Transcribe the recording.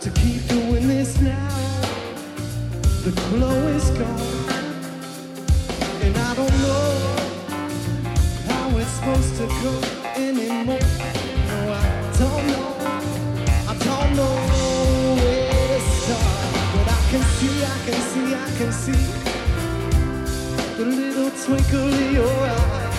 to keep doing this now. The glow is gone, and I don't know how it's supposed to go anymore. No, I don't know where to start. But I can see the little twinkle in your eye.